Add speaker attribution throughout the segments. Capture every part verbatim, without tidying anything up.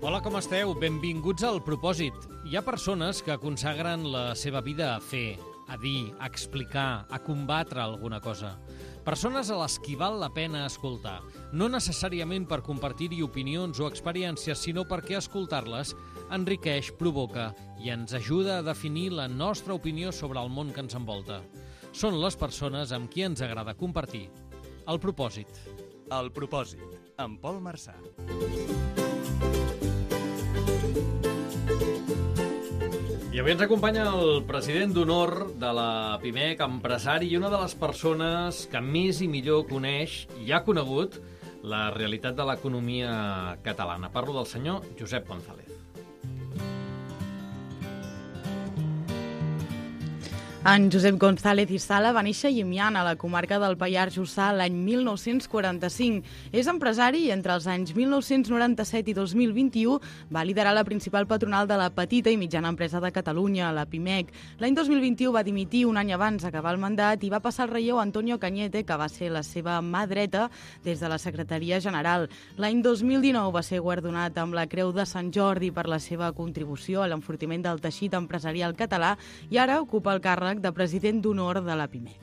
Speaker 1: Hola, com esteu? Benvinguts al Propòsit. Hi ha persones que consagren la seva vida a fer, a dir, a explicar, a combatre alguna cosa. Persones a les qui val la pena escoltar, no necessàriament per compartir-hi opinions o experiències, sinó perquè escoltar-les enriqueix, provoca i ens ajuda a definir la nostra opinió sobre el món que ens envolta. Són les persones amb qui ens agrada compartir el propòsit.
Speaker 2: El Propòsit, amb Pol Marçà.
Speaker 1: I avui ens acompanya el president d'honor de la Pimec, empresari i una de les persones que més i millor coneix i ha conegut la realitat de l'economia catalana. Parlo del senyor Josep González.
Speaker 3: En Josep González i Sala va néixer a Llimiana, a la comarca del Pallars Jussà, l'any mil nou-cents quaranta-cinc. És empresari i entre els anys mil nou-cents noranta-set i dos mil vint-i-u va liderar la principal patronal de la petita i mitjana empresa de Catalunya, la Pimec. L'any dos mil vint-i-u va dimitir un any abans d'acabar el mandat i va passar el relleu a Antonio Cañete, que va ser la seva mà dreta des de la Secretaria General. L'any dos mil dinou va ser guardonat amb la Creu de Sant Jordi per la seva contribució a l'enfortiment del teixit empresarial català i ara ocupa el càrrec de president d'honor de la Pimec.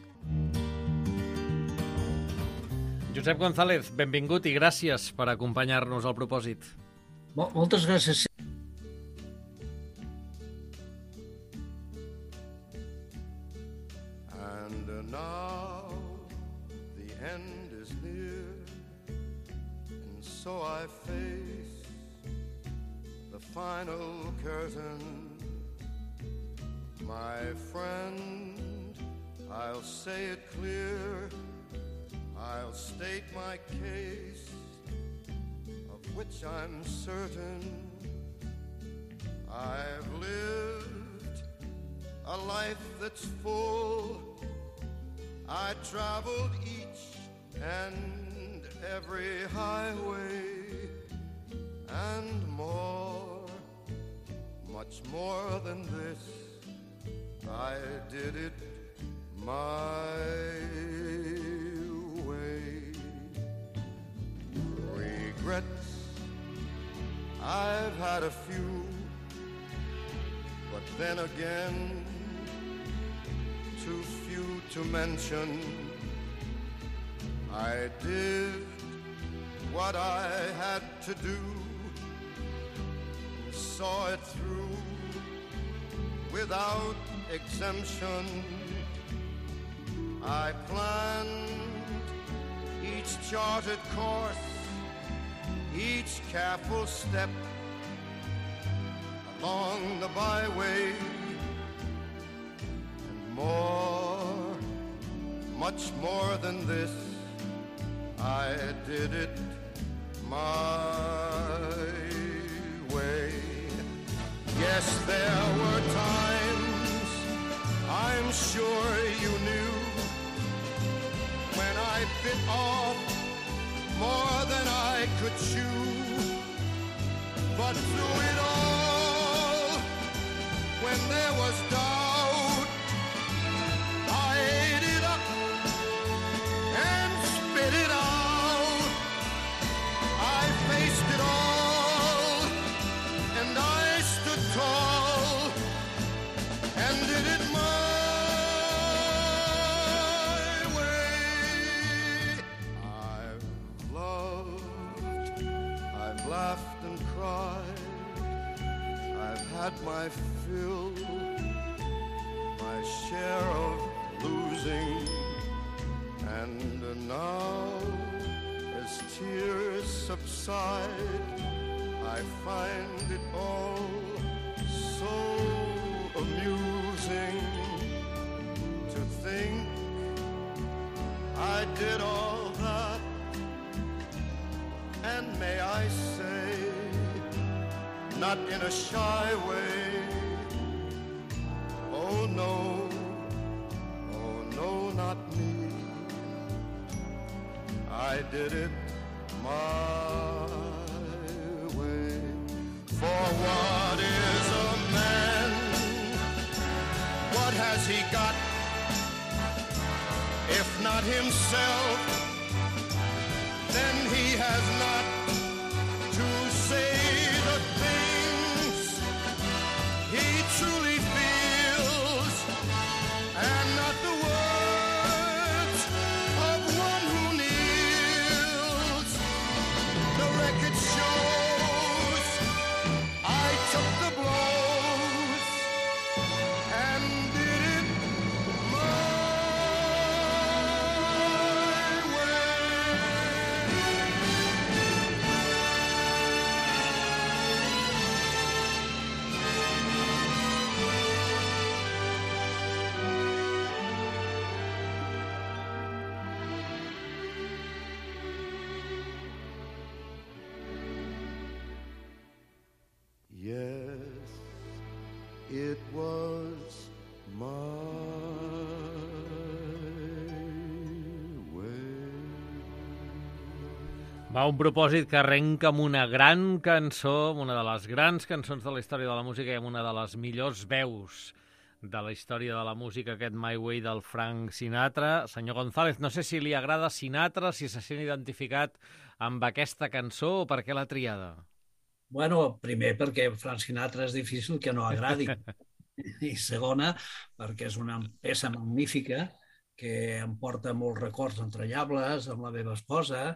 Speaker 1: Josep González, benvingut i gràcies per acompanyar-nos al Propòsit.
Speaker 4: Moltes gràcies.
Speaker 5: And now the end is near, and so I face the final curtain. My friend, I'll say it clear, I'll state my case, of which I'm certain. I've lived a life that's full, I traveled each and every highway, and more, much more than this, I did it my way. Regrets, I've had a few, but then again, too few to mention. I did what I had to do, saw it through without exemption. I planned each charted course, each careful step along the byway, and more, much more than this, I did it my way. Yes, there were times, I'm sure you knew, when I bit off more than I could chew. But through it all, when there was doubt, I ate it up and spit it out. I faced it all, and I stood tall and did it my way. I've loved, I've laughed and cried, I've had my fill, my share of losing, and now as tears subside, I find it all so amusing to think I did all that, and may I say, not in a shy way, oh no, oh no, not me, I did it my way. For what is a man? What has he got? If not himself, then he has not to say the it was my way.
Speaker 1: Va, un propòsit que arrenca amb una gran cançó, amb una de les grans cançons de la història de la música i amb una de les millors veus de la història de la música, aquest My Way del Frank Sinatra. Senyor González, no sé si li agrada Sinatra, si se sent identificat amb aquesta cançó o per què l'ha triada.
Speaker 4: Bueno, primer perquè Frank Sinatra és difícil que no agradi. I segona, perquè és una peça magnífica que em porta molts records entranyables amb la meva esposa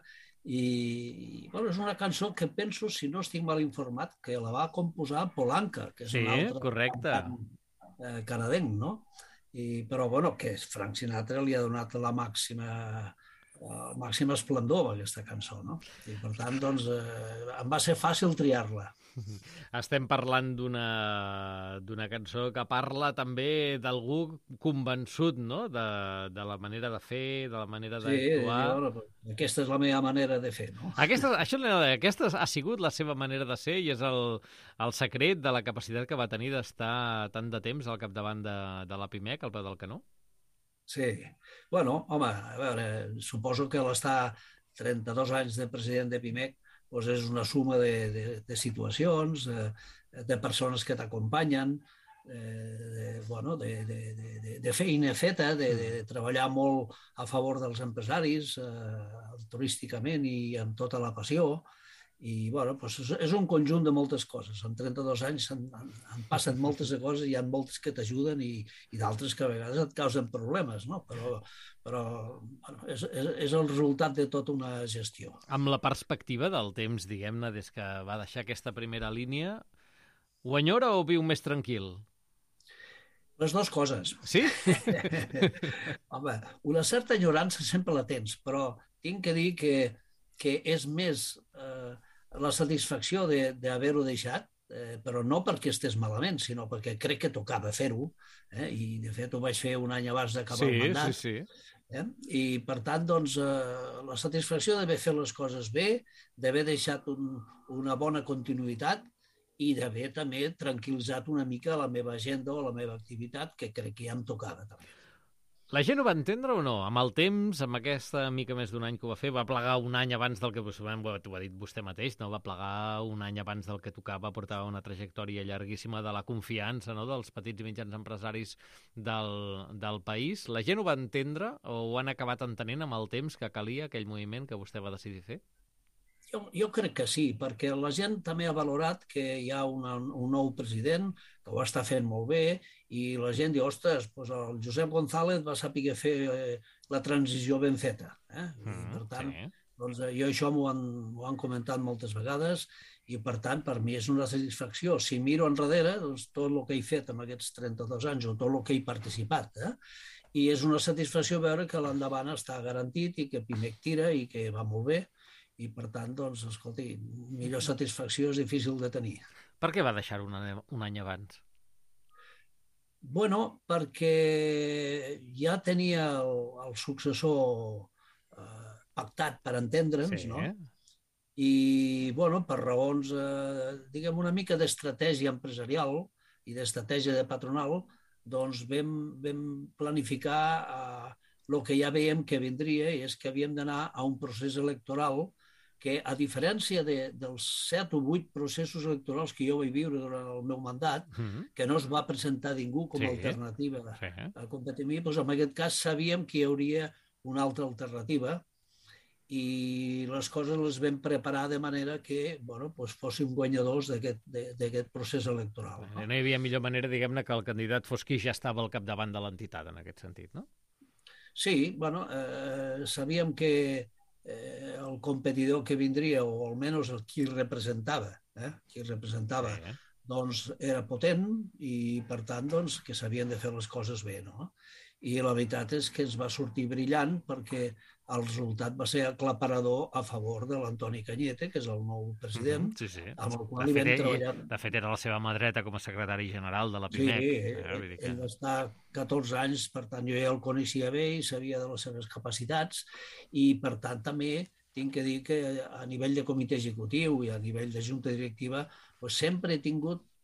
Speaker 4: i bueno, és una cançó que penso, si no estic mal informat, que la va composar Polanca, que és
Speaker 1: Sí,
Speaker 4: un altre
Speaker 1: correcte.
Speaker 4: cantant, eh, canadenc, no? I, però bueno, que Frank Sinatra li ha donat la màxima, el màxim esplendor a aquesta cançó, no? I per tant, doncs, eh, em va ser fàcil triar-la.
Speaker 1: Estem parlant d'una d'una cançó que parla també d'algú convençut, no?, de, de la manera de fer, de la manera
Speaker 4: Sí,
Speaker 1: d'actuar.
Speaker 4: bueno, aquesta és la meva manera de fer, no?
Speaker 1: Aquesta, això, aquesta ha sigut la seva manera de ser i és el, el secret de la capacitat que va tenir d'estar tant de temps al capdavant de, de la Pimec, al peu del canó?
Speaker 4: Sí. Bueno, home, a veure, suposo que l'estar trenta-dos anys de president de Pimec doncs és una suma de, de, de situacions, eh, de persones que t'acompanyen, eh, de, bueno, de, de, de, de feina feta, de, de treballar molt a favor dels empresaris, eh, turísticament i amb tota la passió. I bueno, doncs és, és un conjunt de moltes coses. En trenta-dos anys en, en, en passen moltes coses i hi ha moltes que t'ajuden i, i d'altres que a vegades et causen problemes, no? Però, però bueno, és, és, és el resultat de tota una gestió.
Speaker 1: Amb la perspectiva del temps, diguem-ne, des que va deixar aquesta primera línia, ho enyora o viu més tranquil?
Speaker 4: Les dues coses.
Speaker 1: Sí?
Speaker 4: Home, una certa enyorança sempre la tens, però tinc que dir que, que és més eh, la satisfacció d'haver-ho deixat, eh, però no perquè estés malament, sinó perquè crec que tocava fer-ho, eh? I de fet ho vaig fer un any abans d'acabar
Speaker 1: Sí,
Speaker 4: el mandat.
Speaker 1: sí, sí.
Speaker 4: Eh? I per tant, doncs, eh, la satisfacció d'haver fet les coses bé, d'haver deixat un, una bona continuïtat i d'haver també tranquil·litzat una mica la meva agenda o la meva activitat, que crec que ja em tocava també.
Speaker 1: La gent ho va entendre o no? Amb el temps, amb aquesta mica més d'un any que ho va fer, va plegar un any abans del que... T'ho ha dit vostè mateix, no? Va plegar un any abans del que tocava, portava una trajectòria llarguíssima de la confiança, no?, dels petits i mitjans empresaris del, del país. La gent ho va entendre o ho han acabat entenent amb el temps que calia aquell moviment que vostè va decidir fer?
Speaker 4: Jo, jo crec que sí, perquè la gent també ha valorat que hi ha una, un nou president que ho està fent molt bé i la gent diu, ostres, doncs el Josep González va saber fer eh, la transició ben feta. Eh? I,
Speaker 1: Mm,
Speaker 4: per tant,
Speaker 1: sí.
Speaker 4: doncs, jo això m'ho han, m'ho han comentat moltes vegades i, per tant, per mi és una satisfacció. Si miro enrere, doncs, tot el que he fet en aquests trenta-dos anys o tot el que he participat, eh? I és una satisfacció veure que l'endavant està garantit i que Pimec tira i que va molt bé. I, per tant, doncs, escolti, millor satisfacció és difícil de tenir.
Speaker 1: Per què va deixar-ho un, any- un any abans?
Speaker 4: Bueno, perquè ja tenia el, el successor eh, pactat per entendre'ns,
Speaker 1: Sí.
Speaker 4: no? I, bueno, per raons, eh, diguem, una mica d'estratègia empresarial i d'estratègia de patronal, doncs vam, vam planificar eh, el que ja veiem que vindria, i és que havíem d'anar a un procés electoral que, a diferència de, dels set o vuit processos electorals que jo vaig viure durant el meu mandat,
Speaker 1: Mm-hmm.
Speaker 4: que no es va presentar ningú com a
Speaker 1: Sí.
Speaker 4: alternativa
Speaker 1: Sí.
Speaker 4: a competir amb mi, doncs en aquest cas sabíem que hi hauria una altra alternativa i les coses les vam preparar de manera que bueno, doncs fóssim guanyadors d'aquest procés electoral. No?
Speaker 1: No hi havia millor manera, diguem-ne, que el candidat fos qui ja estava al capdavant de l'entitat, en aquest sentit, no?
Speaker 4: Sí, bueno, eh, sabíem que eh, el competidor que vindria, o almenys el qui representava, eh, qui representava,
Speaker 1: Sí.
Speaker 4: doncs era potent i, per tant, doncs, que s'havien de fer les coses bé, no? I la veritat és que ens va sortir brillant perquè el resultat va ser aclaparador a favor de l'Antoni Cañete, que és el nou president,
Speaker 1: Mhm, sí, sí.
Speaker 4: amb el qual
Speaker 1: De
Speaker 4: hi
Speaker 1: fet,
Speaker 4: vam
Speaker 1: ell-
Speaker 4: treballar.
Speaker 1: de fet, era la seva mà dreta com a secretari general de la
Speaker 4: Sí,
Speaker 1: Pimec.
Speaker 4: ell,
Speaker 1: Eh, vull dir que-
Speaker 4: ell va estar catorze anys, per tant, jo ja el coneixia bé i sabia de les seves capacitats i, per tant, també tinc que dir que a nivell de comitè executiu i a nivell de junta directiva doncs sempre he tingut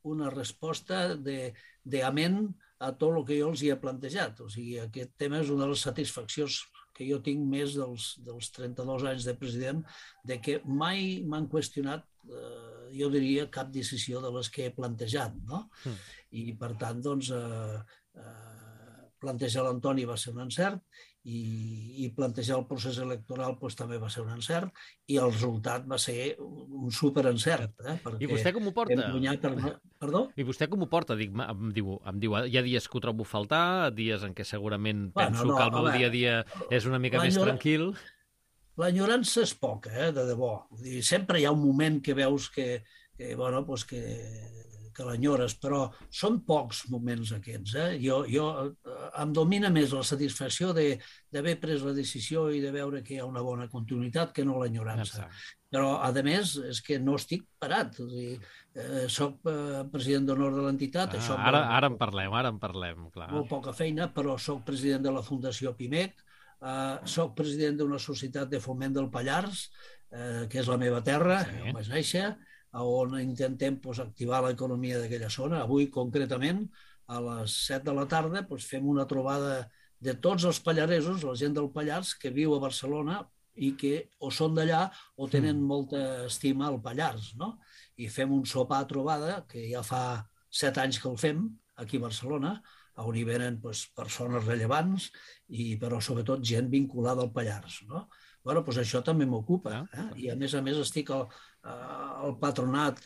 Speaker 4: una resposta d'amén a tot el que jo els hi he plantejat. O sigui, aquest tema és una de les satisfaccions que jo tinc més dels, dels trenta-dos anys de president, de que mai m'han qüestionat, eh, jo diria, cap decisió de les que he plantejat, no? Mm. I, per tant, doncs, eh, eh, plantejar l'Antoni va ser un encert, i, i plantejar el procés electoral doncs, també va ser un encert, i el resultat va ser un superencert. Eh?
Speaker 1: I vostè com ho porta?
Speaker 4: Per... Perdó?
Speaker 1: I vostè com ho porta? Dic, em, diu, em diu, hi ha dies que ho trobo faltar, dies en què segurament bueno, penso no, que el meu dia a dia és una mica més tranquil.
Speaker 4: L'enyorança és poca, eh, de debò. Dir, sempre hi ha un moment que veus que, que bueno, doncs que... que l'enyores, però són pocs moments aquests. Eh? Jo, jo, em domina més la satisfacció d'haver pres la decisió i de veure que hi ha una bona continuïtat que no l'enyorança. Però, a més, és que no estic parat. O sigui, eh, soc eh, president d'honor de l'entitat.
Speaker 1: Ah, ara, ara en parlem, ara en parlem, clar.
Speaker 4: Molt poca feina, però soc president de la Fundació Pimec, eh, soc president d'una societat de foment del Pallars, eh, que és la meva terra, sí. On vaig néixer, on intentem doncs, activar l'economia d'aquella zona. Avui, concretament, a les set de la tarda, doncs, fem una trobada de tots els pallaresos, la gent del Pallars, que viu a Barcelona i que o són d'allà o tenen mm. molta estima al Pallars, no? I fem un sopar trobada, que ja fa set anys que el fem, aquí a Barcelona, on hi venen doncs, persones rellevants, i, però sobretot gent vinculada al Pallars, no? Bueno, doncs això també m'ocupa. Eh? I a més a més estic al, al patronat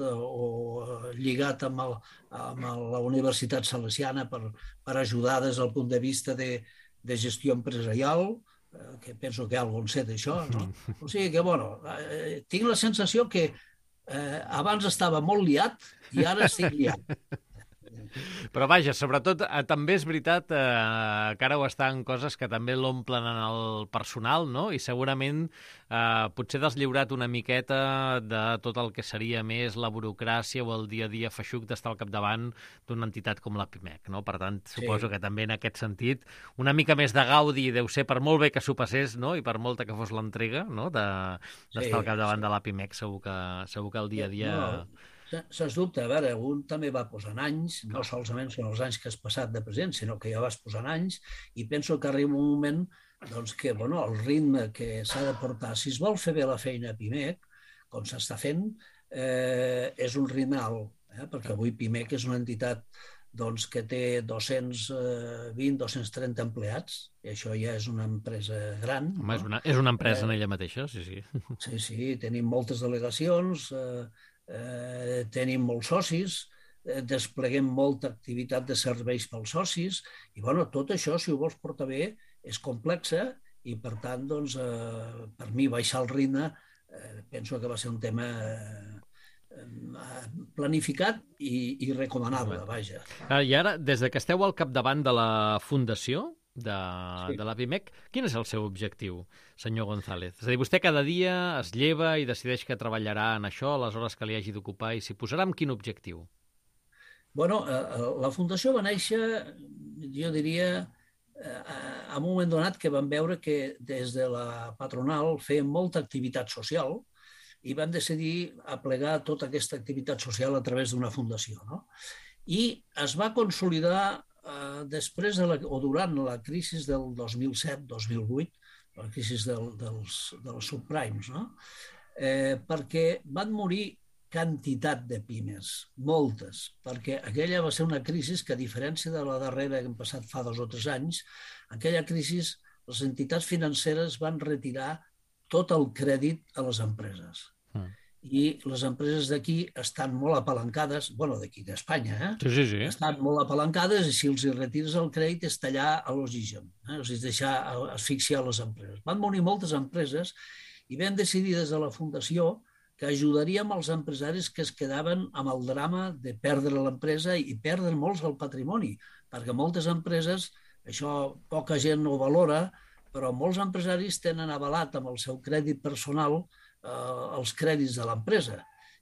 Speaker 4: o lligat amb, el, amb la Universitat Salesiana per, per ajudar des del punt de vista de, de gestió empresarial, que penso que algo en sé d'això, no? O sigui que, bueno, eh, tinc la sensació que eh, abans estava molt liat i ara estic liat.
Speaker 1: Però vaja, sobretot, eh, també és veritat eh, que ara ho estan coses que també l'omplen en el personal, no? I segurament eh, potser deslliurat una miqueta de tot el que seria més la burocràcia o el dia a dia feixuc d'estar al capdavant d'una entitat com la Pimec, no? Per tant, suposo sí. que també en aquest sentit una mica més de gaudi deu ser, per molt bé que s'ho passés, no? I per molta que fos l'entrega, no? d'estar de, sí, al capdavant sí. de la Pimec, segur que, segur que el dia a dia...
Speaker 4: No. Sens dubte, a veure, un també va posant anys, no solament són els anys que has passat de president, sinó que ja vas posant anys, i penso que arriba un moment doncs, que bueno, el ritme que s'ha de portar, si es vol fer bé la feina a Pimec, com s'està fent, eh, és un ritme alt, eh? Perquè avui Pimec és una entitat doncs, que té dos-cents vint a dos-cents trenta empleats, i això ja és una empresa gran.
Speaker 1: Home, no? és, una, és una empresa eh, en ella mateixa, sí, sí.
Speaker 4: Sí, sí, tenim moltes delegacions, eh, Eh, tenim molts socis, eh, despleguem molta activitat de serveis pels socis, i bueno, tot això, si ho vols portar bé, és complexa, i per tant, doncs, eh, per mi baixar el ritme, eh, penso que va ser un tema eh, planificat i, i recomanable, vaja.
Speaker 1: I ara, des de que esteu al capdavant de la Fundació, de, sí. de la Pimec, quin és el seu objectiu, senyor González? És a dir, vostè cada dia es lleva i decideix que treballarà en això, a les hores que li hagi d'ocupar, i s'hi posarà amb quin objectiu?
Speaker 4: Bueno, la Fundació va néixer, jo diria, en un moment donat que vam veure que des de la patronal feien molta activitat social i vam decidir aplegar tota aquesta activitat social a través d'una fundació, no? I es va consolidar Uh, després de la, o durant la crisi del dos mil set dos mil vuit, la crisi del, dels, dels subprimes, no? eh, perquè van morir quantitat de pimes, moltes, perquè aquella va ser una crisi que, a diferència de la darrera que hem passat fa dos o tres anys, aquella crisi les entitats financeres van retirar tot el crèdit a les empreses. Mm. I les empreses d'aquí estan molt apalancades, bueno, d'aquí d'Espanya, eh?
Speaker 1: Sí, sí, sí.
Speaker 4: Estan molt apalancades i si els retires el crèdit és tallar a l'oxigen, eh? O sigui, deixar asfixiar les empreses. Van morir moltes empreses i vam decidir des de la Fundació que ajudaríem els empresaris que es quedaven amb el drama de perdre l'empresa i perdre molts el patrimoni, perquè moltes empreses, això poca gent ho valora, però molts empresaris tenen avalat amb el seu crèdit personal els crèdits de l'empresa.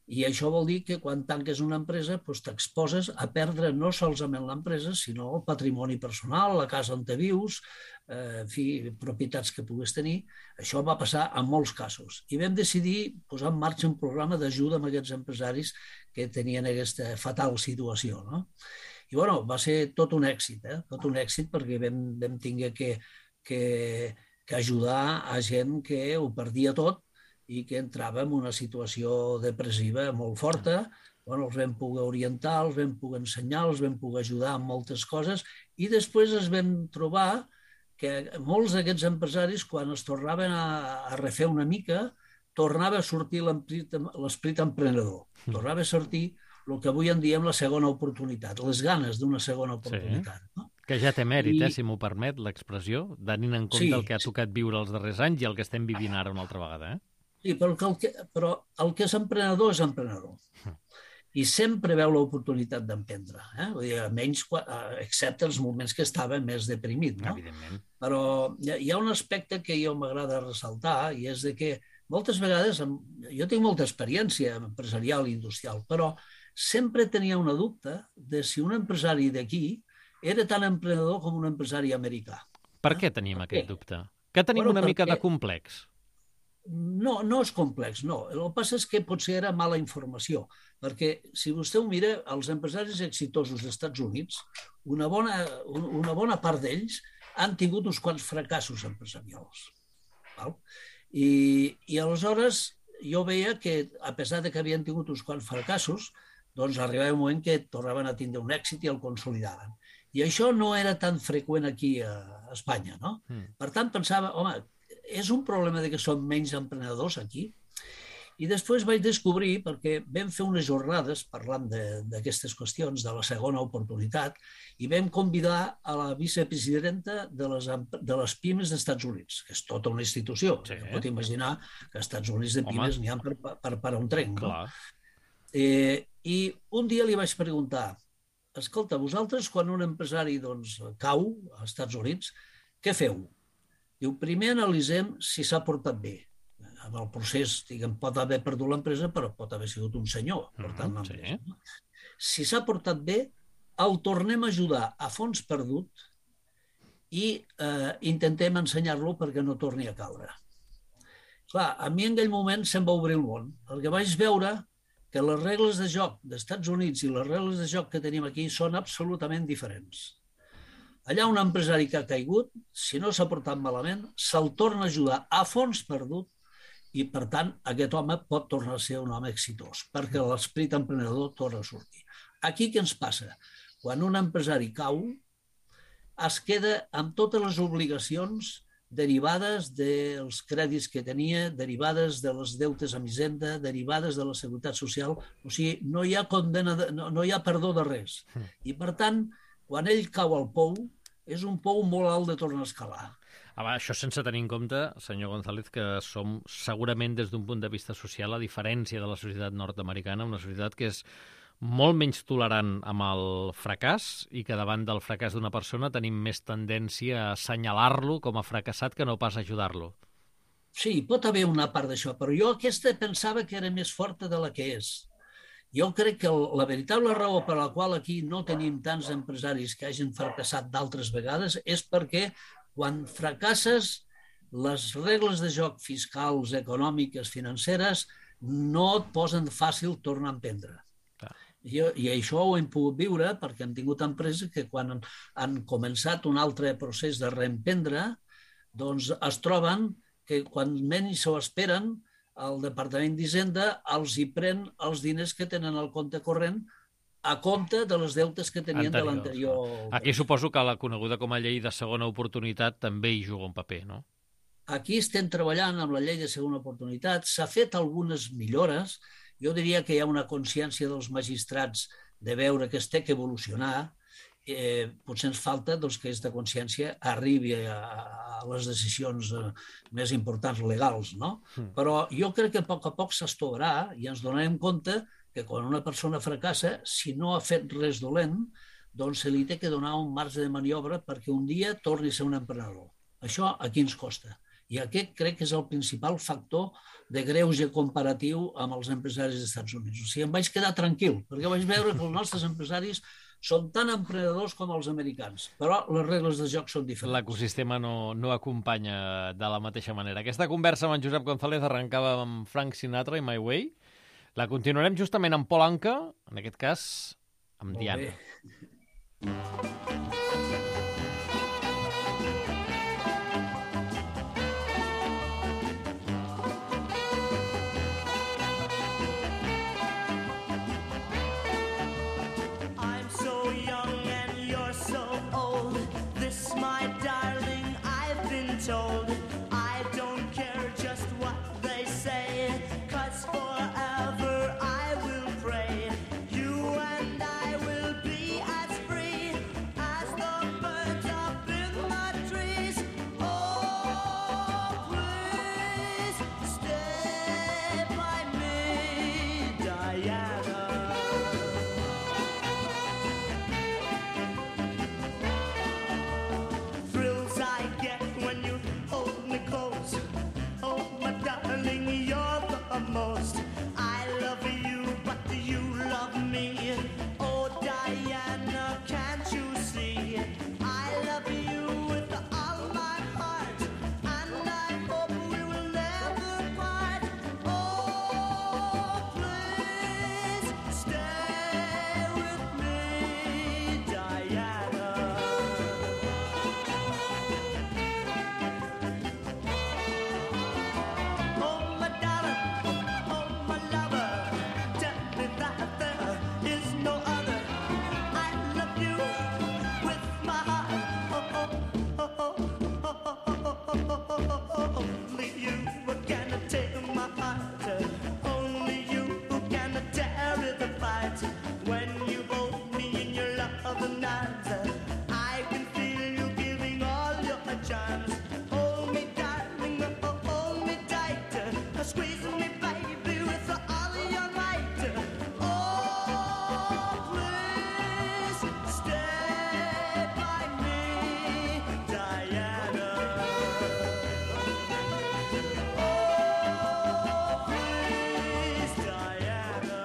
Speaker 4: I això vol dir que quan tanques una empresa doncs t'exposes a perdre no solament l'empresa, sinó el patrimoni personal, la casa on te vius, eh, en fi, propietats que puguis tenir. Això va passar en molts casos. I vam decidir posar en marxa un programa d'ajuda a aquests empresaris que tenien aquesta fatal situació, no? I bueno, va ser tot un èxit, eh? tot un èxit perquè vam, vam tinguer que, que, que ajudar a gent que ho perdia tot i que entrava en una situació depressiva molt forta. Bueno, els vam poder orientar, els vam poder ensenyar, els vam poder ajudar en moltes coses i després es vam trobar que molts d'aquests empresaris, quan es tornaven a, a refer una mica, tornava a sortir l'esperit emprenedor. Tornava a sortir el que avui en diem la segona oportunitat, les ganes d'una segona oportunitat.
Speaker 1: Sí.
Speaker 4: No?
Speaker 1: Que ja té mèrit,
Speaker 4: I...
Speaker 1: eh, si m'ho permet, l'expressió, tenint en compte sí. el que ha tocat viure els darrers anys i el que estem vivint ara una altra vegada, eh?
Speaker 4: Sí, però el, que, però el que és emprenedor és emprenedor. I sempre veu l'oportunitat d'emprendre. Eh? Vull dir, almenys, excepte els moments que estava més deprimit. No?
Speaker 1: Evidentment.
Speaker 4: Però hi ha un aspecte que jo m'agrada ressaltar i és de que moltes vegades, jo tinc molta experiència empresarial i industrial, però sempre tenia una dubte de si un empresari d'aquí era tan emprenedor com un empresari americà.
Speaker 1: Per què tenim aquest dubte? Que tenim
Speaker 4: bueno,
Speaker 1: una mica
Speaker 4: perquè...
Speaker 1: de complex.
Speaker 4: No, no és complex, no. El que passa és que potser era mala informació, perquè si vostè ho mira, els empresaris exitosos dels Estats Units, una bona, una bona part d'ells han tingut uns quants fracassos empresarials. Val? I, I aleshores jo veia que, a pesar de que havien tingut uns quants fracassos, doncs arribava un moment que tornaven a tindre un èxit i el consolidaven. I això no era tan freqüent aquí a Espanya, no? Mm. Per tant, pensava, home, és un problema de que som menys emprenedors aquí. I després vaig descobrir, perquè vam fer unes jornades parlant d'aquestes qüestions, de la segona oportunitat, i vam convidar a la vicepresidenta de les, de les pimes dels Estats Units, que és tota una institució. Sí. Pot imaginar que als Estats Units de pimes n'hi ha per, per, per un tren. No? Eh, I un dia li vaig preguntar, escolta, vosaltres quan un empresari doncs, cau als Estats Units, què feu? Diu, primer analitzem si s'ha portat bé. En el procés, diguem, pot haver perdut l'empresa, però pot haver sigut un senyor portant mm, l'empresa. Sí. No? Si s'ha portat bé, el tornem a ajudar a fons perdut i eh, intentem ensenyar-lo perquè no torni a caure. Clar, a mi en aquell moment se'm va obrir el món. El que vaig veure que les regles de joc dels Estats Units i les regles de joc que tenim aquí són absolutament diferents. Allà un empresari que ha caigut, si no s'ha portat malament, se'l torna a ajudar a fons perdut i, per tant, aquest home pot tornar a ser un home exitós, perquè l'esperit emprenedor torna a sortir. Aquí què ens passa? Quan un empresari cau, es queda amb totes les obligacions derivades dels crèdits que tenia, derivades de les deutes amb Hisenda, derivades de la Seguretat Social. O sigui, no hi ha condena, de, no, no hi ha perdó de res. I, per tant, quan ell cau al pou, és un pou molt alt de tornar a escalar.
Speaker 1: Ah, va, això sense tenir en compte, senyor González, que som segurament des d'un punt de vista social, a diferència de la societat nord-americana, una societat que és molt menys tolerant amb el fracàs i que davant del fracàs d'una persona tenim més tendència a assenyalar-lo com a fracassat que no pas ajudar-lo.
Speaker 4: Sí, pot haver una part d'això, però jo aquesta pensava que era més forta de la que és. Jo crec que la veritable raó per la qual aquí no tenim tants empresaris que hagin fracassat d'altres vegades és perquè quan fracasses, les regles de joc fiscals, econòmiques, financeres, no et posen fàcil tornar a emprendre. I, I això ho hem pogut viure perquè hem tingut empreses que quan han, han començat un altre procés de reemprendre, doncs es troben que quan menys s'ho esperen, el Departament d'Hisenda els hi pren els diners que tenen al compte corrent a compte de les deutes que tenien Anteriors. de l'anterior.
Speaker 1: Aquí suposo que la coneguda com a llei de segona oportunitat també hi juga un paper, no?
Speaker 4: Aquí estem treballant amb la llei de segona oportunitat. S'ha fet algunes millores. Jo diria que hi ha una consciència dels magistrats de veure que es té que evolucionar. Eh, potser ens falta doncs, que aquesta consciència arribi a, a les decisions eh, més importants legals, no? Mm. Però jo crec que a poc a poc s'estovarà i ens donarem compte que quan una persona fracassa, si no ha fet res dolent, doncs se li té que donar un marge de maniobra perquè un dia torni a ser un emprenedor. Això aquí ens costa. I aquest crec que és el principal factor de greuge comparatiu amb els empresaris dels Estats Units. O sigui, em vaig quedar tranquil, perquè vaig veure que els nostres empresaris són tan emprenedors com els americans, però les regles de joc són diferents.
Speaker 1: L'ecosistema no, no acompanya de la mateixa manera. Aquesta conversa amb en Josep González arrencava amb Frank Sinatra i My Way. La continuarem justament amb Paul Anka, en aquest cas amb
Speaker 4: Molt
Speaker 1: Diana.
Speaker 4: bé.
Speaker 6: I'm so young and you're so old. This, my darling, I've been told. I don't care just what they say, 'cause forever I will pray. You and I will be as free as the birds up in the trees. Oh, please stay by me, Diana. Thrills I get when you hold me close. Oh, my darling, you're the most. I love you, but you love me. Oh, Diana, can't you see? I love you with all my heart, and I hope we will never part. Oh, please stay with me, Diana. Oh, my darling, oh, my lover, tell me that there is no other. I love you with my heart. Oh, oh, oh, oh, oh, oh, oh, oh. Only you can take my heart. Only you can tear it apart. When you hold me in your loving arms, I can feel you giving all your charms. Hold me, darling, oh, hold me tight. Squeeze me, baby, with all your might. Oh, please stay by me, Diana. Oh, please, Diana.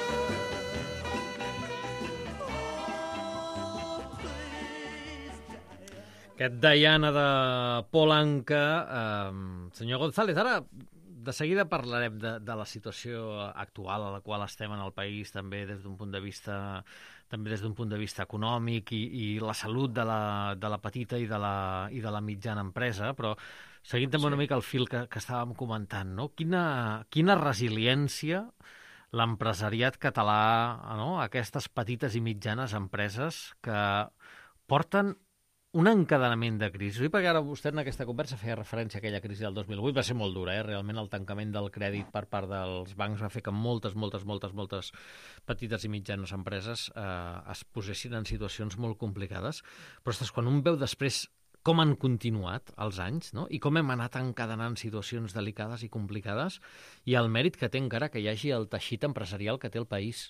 Speaker 6: Oh, please, Diana.
Speaker 1: Aquest Diana de Paul Anka. Eh, senyor González, ara de seguida parlarem de, de la situació actual a la qual estem en el país, també des d'un punt de vista també des d'un punt de vista econòmic i, i la salut de la, de la petita i de la, i de la mitjana empresa, però seguint també una mica el fil que, que estàvem comentant, no? Quina, quina resiliència l'empresariat català, no? Aquestes petites i mitjanes empreses que porten un encadenament de crisi. Sí, perquè ara vostè en aquesta conversa feia referència a aquella crisi del dos mil vuit, va ser molt dura, eh? Realment el tancament del crèdit per part dels bancs va fer que moltes, moltes, moltes, moltes petites i mitjanes empreses eh, es posessin en situacions molt complicades. Però ostres, quan un veu després com han continuat els anys, no? I com hem anat encadenant situacions delicades i complicades, i el mèrit que té encara que hi hagi el teixit empresarial que té el país.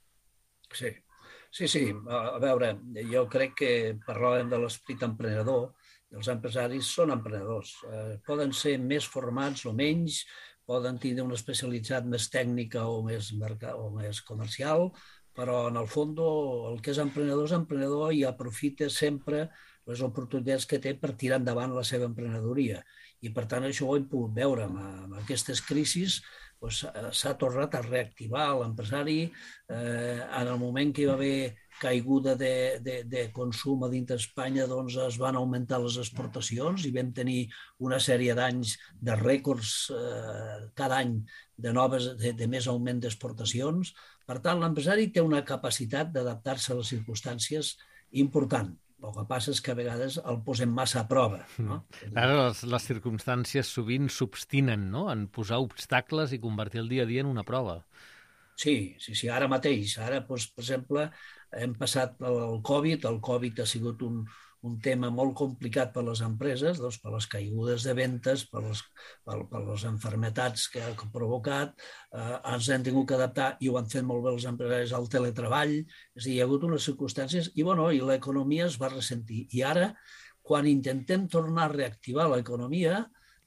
Speaker 4: Sí, sí, sí. A veure, jo crec que parlàvem de l'esperit emprenedor. Els empresaris són emprenedors. Eh, poden ser més formats o menys, poden tenir una especialitat més tècnica o més, mercat, o més comercial, però en el fons el que és emprenedor és emprenedor i aprofita sempre les oportunitats que té per tirar endavant la seva emprenedoria. I per tant això ho hem pogut veure amb, amb aquestes crisis. Doncs, s'ha tornat a reactivar l'empresari. Eh, en el moment que hi va haver caiguda de, de, de consum a dintre d'Espanya, doncs es van augmentar les exportacions i vam tenir una sèrie d'anys de rècords eh, cada any de, noves, de, de més augment d'exportacions. Per tant, l'empresari té una capacitat d'adaptar-se a les circumstàncies important. El que passa és que a vegades el posem massa a prova. No?
Speaker 1: Ara les, les circumstàncies sovint s'obstinen, no?, en posar obstacles i convertir el dia a dia en una prova.
Speaker 4: Sí, sí, sí, ara mateix. Ara, doncs, per exemple, hem passat el Covid. El Covid ha sigut un, un tema molt complicat per a les empreses, doncs, per les caigudes de ventes, per les, per, per les malalties que ha provocat. Eh, ens hem tingut que adaptar, i ho han fet molt bé els empresaris, al teletreball. És a dir, hi ha hagut unes circumstàncies i, bueno, i l'economia es va ressentir. I ara, quan intentem tornar a reactivar l'economia,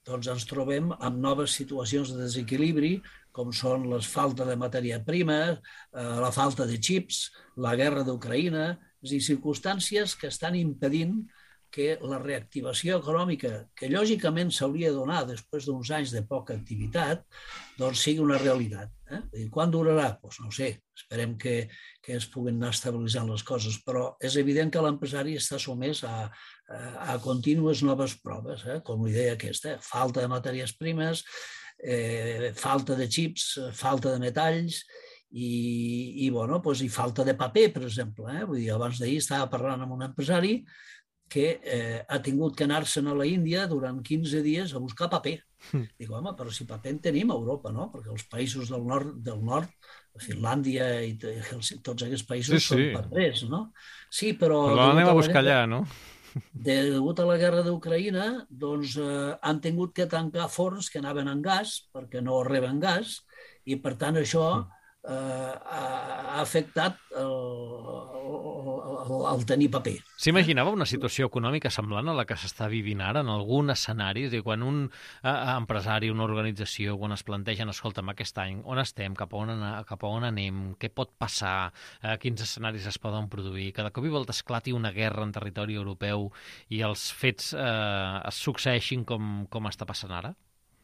Speaker 4: doncs ens trobem amb noves situacions de desequilibri, com són la falta de matèria prima, eh, la falta de xips, la guerra d'Ucraïna, és a dir, circumstàncies que estan impedint que la reactivació econòmica, que lògicament s'hauria de donar després d'uns anys de poca activitat, doncs sigui una realitat. Eh? I quan durarà? Doncs no ho sé, esperem que, que es puguin anar estabilitzant les coses, però és evident que l'empresari està sotmès a, a, a contínues noves proves, eh? Com li deia aquesta, eh? Falta de matèries primes, eh, falta de xips, falta de metalls, i, i, bueno, doncs, i falta de paper, per exemple. Eh? Vull dir, abans d'ahir estava parlant amb un empresari que eh, ha tingut que anar-se'n a la Índia durant quinze dies a buscar paper. Mm. Dic, home, però si paper en tenim a Europa, no? Perquè els països del nord, del nord Finlàndia i tots aquests països sí, són sí. paperers, no? Sí, però...
Speaker 1: Però l'anem a buscar allà, no?
Speaker 4: Degut a la guerra d'Ucraïna, doncs eh, han tingut que tancar forns que anaven en gas, perquè no reben gas, i per tant això... Mm. Eh, ha afectat el, el, el tenir paper.
Speaker 1: S'imaginava una situació econòmica semblant a la que s'està vivint ara en algun escenari? És a dir, quan un eh, empresari, una organització, quan es plantegen, escolta'm, aquest any, on estem, cap a on, anar, cap a on anem, què pot passar, eh, quins escenaris es poden produir, cada cop i volta esclati una guerra en territori europeu i els fets eh, es succeeixin com, com està passant ara?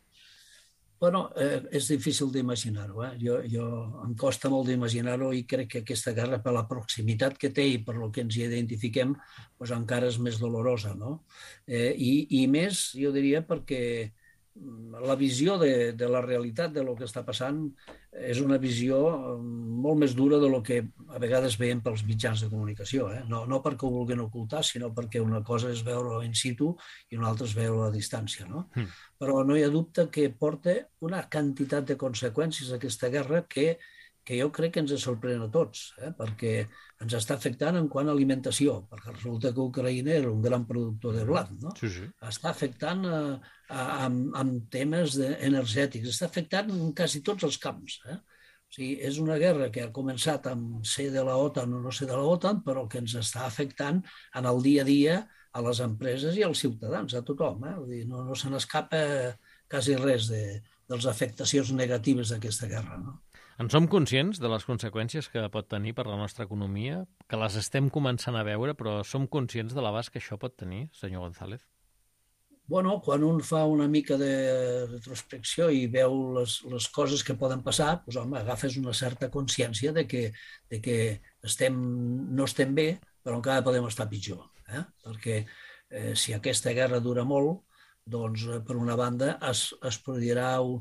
Speaker 4: Bueno, eh, és difícil d'imaginar-ho. Eh? Jo, jo, em costa molt d'imaginar-ho i crec que aquesta guerra, per la proximitat que té i per lo que ens hi identifiquem, doncs encara és més dolorosa, no? Eh, i, I més, jo diria, perquè la visió de, de la realitat de lo que està passant és una visió molt més dura de lo que a vegades veiem pels mitjans de comunicació. Eh? No, no perquè ho vulguin ocultar, sinó perquè una cosa és veure-ho in situ i una altra és veure-ho a distància. No? Mm. Però no hi ha dubte que porta una quantitat de conseqüències aquesta guerra que, que jo crec que ens sorprèn a tots, eh? Perquè ens està afectant en quant a alimentació, perquè resulta que Ucraïna era un gran productor de blat, no?
Speaker 1: Sí, sí.
Speaker 4: Està afectant a, a, amb, amb temes de, energètics, està afectant en quasi tots els camps. Eh? O sigui, és una guerra que ha començat amb ser de la OTAN o no ser de la OTAN, però que ens està afectant en el dia a dia a les empreses i als ciutadans, a tothom. Eh? Vull dir, no, no se n'escapa quasi res de, de les afectacions negatives d'aquesta guerra, no?
Speaker 1: En som conscients de les conseqüències que pot tenir per la nostra economia, que les estem començant a veure, però som conscients de l'abast que això pot tenir, senyor González?
Speaker 4: Bueno, quan un fa una mica de retrospecció i veu les, les coses que poden passar, doncs, home, agafes una certa consciència de que, de que estem, no estem bé, però encara podem estar pitjor. Eh? Perquè eh, si aquesta guerra dura molt, doncs, per una banda, es, es produirà un,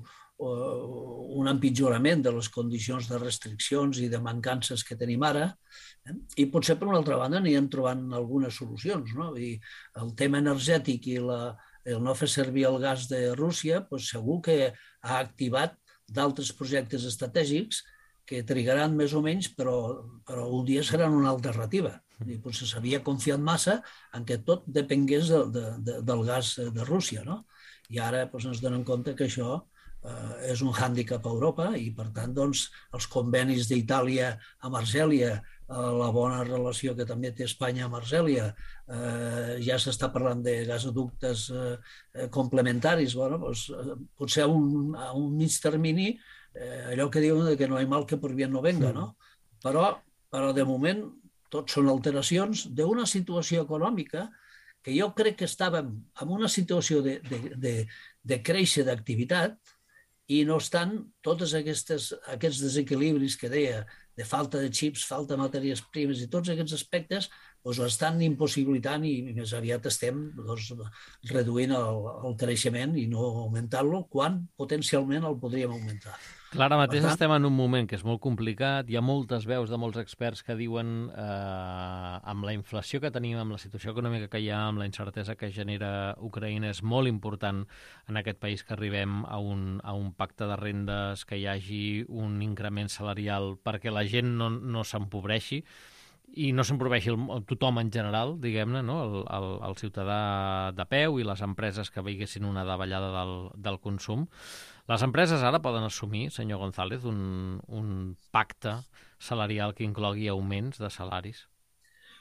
Speaker 4: un empitjorament de les condicions de restriccions i de mancances que tenim ara, eh? I potser per una altra banda anirem trobant algunes solucions, no? I el tema energètic i la, el no fer servir el gas de Rússia, doncs segur que ha activat d'altres projectes estratègics que trigaran més o menys, però, però un dia seran una alternativa. I potser s'havia confiat massa en que tot depengués de, de, de, del gas de Rússia, no? I ara doncs, ens donem compte que això Uh, és un hàndicap a Europa i, per tant, doncs, els convenis d'Itàlia amb Argèlia, uh, la bona relació que també té Espanya amb Argèlia, uh, ja s'està parlant de gasoductes uh, complementaris. Bueno, doncs, uh, potser a un, a un mig termini, uh, allò que diuen que no hi ha mal que per bien no venga, no? Però, però de moment, tot són alteracions d'una situació econòmica que jo crec que estàvem en una situació de, de, de, de créixer d'activitat, i no obstant, tots aquests, aquests desequilibris que deia, de falta de xips, falta de matèries primes i tots aquests aspectes, doncs ho estan impossibilitant i més aviat estem doncs, reduint el, el creixement i no augmentant-lo quan potencialment el podríem augmentar.
Speaker 1: Clar, ara mateix tant... estem en un moment que és molt complicat, hi ha moltes veus de molts experts que diuen eh, amb la inflació que tenim, amb la situació econòmica que hi ha, amb la incertesa que genera Ucraïna, és molt important en aquest país que arribem a un, a un pacte de rendes, que hi hagi un increment salarial perquè la gent no, no s'empobreixi, i no s'empobreixi tothom en general, diguem-ne, no? el, el, el ciutadà de peu i les empreses que veiessin una davallada del, del consum. Les empreses ara poden assumir, senyor González, un, un pacte salarial que inclogui augments de salaris?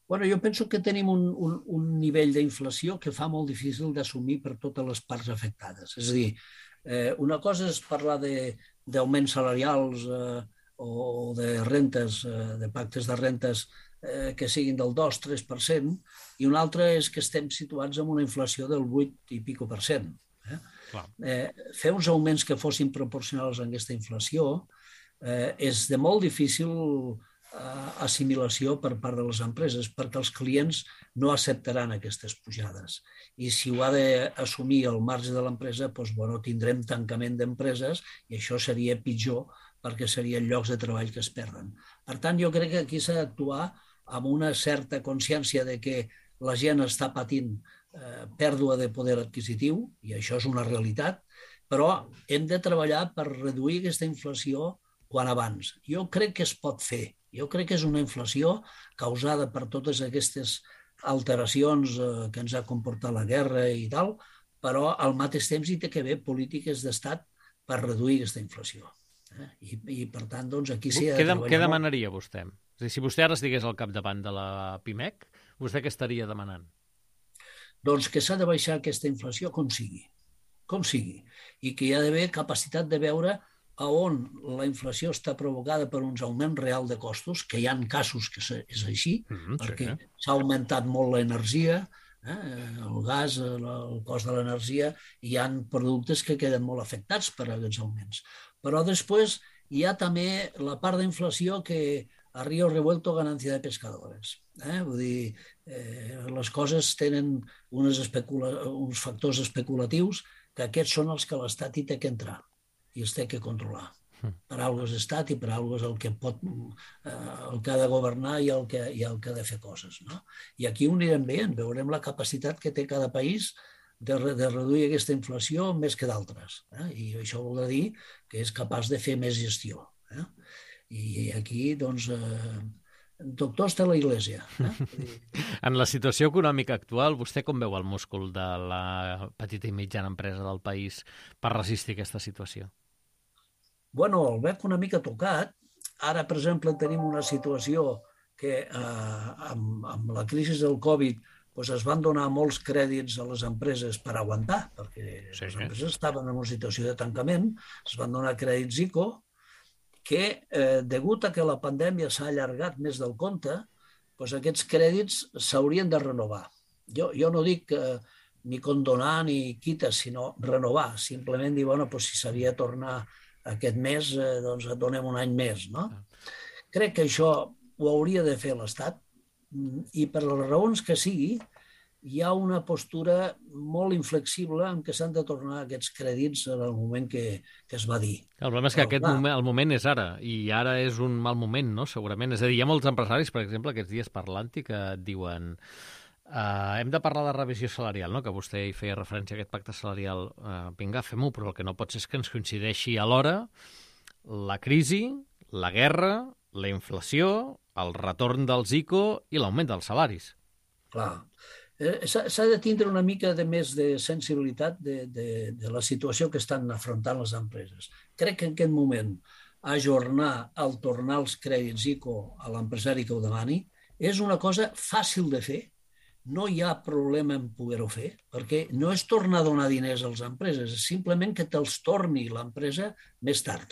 Speaker 4: Bueno, jo penso que tenim un, un, un nivell d'inflació que fa molt difícil d'assumir per totes les parts afectades. És a dir, eh, una cosa és parlar d'augments salarials eh, o de rentes, eh, de pactes de rentes eh, que siguin del dos tres per cent, i una altra és que estem situats en una inflació del vuit i pico per cent. Eh? Eh, fer uns augments que fossin proporcionals a aquesta inflació eh, és de molt difícil assimilació per part de les empreses, perquè els clients no acceptaran aquestes pujades. I si ho ha d'assumir el marge de l'empresa, doncs, bueno, tindrem tancament d'empreses i això seria pitjor perquè serien llocs de treball que es perden. Per tant, jo crec que aquí s'ha d'actuar amb una certa consciència de que la gent està patint eh, pèrdua de poder adquisitiu, i això és una realitat, però hem de treballar per reduir aquesta inflació quan abans. Jo crec que es pot fer. Jo crec que és una inflació causada per totes aquestes alteracions eh, que ens ha comportat la guerra i tal, però al mateix temps hi té que haver polítiques d'estat per reduir aquesta inflació. Eh? I, I, per tant, doncs, aquí s'hi ha de treballar.
Speaker 1: Què demanaria vostè? És dir, si vostè ara estigués al capdavant de la PIMEC, vostè què estaria demanant?
Speaker 4: Doncs que s'ha de baixar aquesta inflació com sigui, com sigui, i que hi ha d'haver capacitat de veure a on la inflació està provocada per uns augments reals de costos, que hi ha casos que és així, mm-hmm, perquè sí, s'ha augmentat molt l'energia, eh, el gas, el, el cost de l'energia, i hi ha productes que queden molt afectats per aquests augments. Però després hi ha també la part d'inflació que a río revuelto ganancia de pescadores. Eh? Vull dir, eh, les coses tenen unes especula uns factors especulatius que aquests són els que l'Estat hi té que entrar i es té que controlar. Per alguna cosa és estat i per alguna cosa és el que pot, eh, el que ha de governar i el que, i el que ha de fer coses. No? I aquí ho anirem veient, veurem la capacitat que té cada país de, de reduir aquesta inflació més que d'altres. Eh? I això vol dir que és capaç de fer més gestió. Eh? I aquí, doncs, eh, doctors té la Iglesia. Eh?
Speaker 1: En la situació econòmica actual, vostè com veu el múscul de la petita i mitjana empresa del país per resistir aquesta situació?
Speaker 4: Bueno, el veig una mica tocat. Ara, per exemple, tenim una situació que eh, amb, amb la crisi del Covid doncs es van donar molts crèdits a les empreses per aguantar, perquè sí, les empreses estaven en una situació de tancament, es van donar crèdits ICO, que, eh, degut a que la pandèmia s'ha allargat més del compte, doncs aquests crèdits s'haurien de renovar. Jo, jo no dic eh, ni condonar ni quites, sinó renovar. Simplement dir, bueno, doncs si s'havia de tornar aquest mes, eh, doncs et donem un any més. No? Crec que això ho hauria de fer l'Estat i per les raons que sigui, hi ha una postura molt inflexible en què s'han de tornar aquests crèdits en el moment que, que es va dir.
Speaker 1: El problema és que aquest moment, el moment és ara, i ara és un mal moment, no? Segurament. És a dir, hi ha molts empresaris, per exemple, aquests dies parlant-hi, que et diuen uh, hem de parlar de revisió salarial, no? Que vostè hi feia referència a aquest pacte salarial. Uh, vinga, fem-ho, però el que no pot ser és que ens coincideixi alhora la crisi, la guerra, la inflació, el retorn dels ICO i l'augment dels salaris.
Speaker 4: Clar. S'ha de tindre una mica de més de sensibilitat de, de, de la situació que estan afrontant les empreses. Crec que en aquest moment ajornar el tornar els crèdits ICO a l'empresari que ho demani és una cosa fàcil de fer. No hi ha problema en poder-ho fer, perquè no és tornar a donar diners a les empreses, és simplement que te'ls torni l'empresa més tard.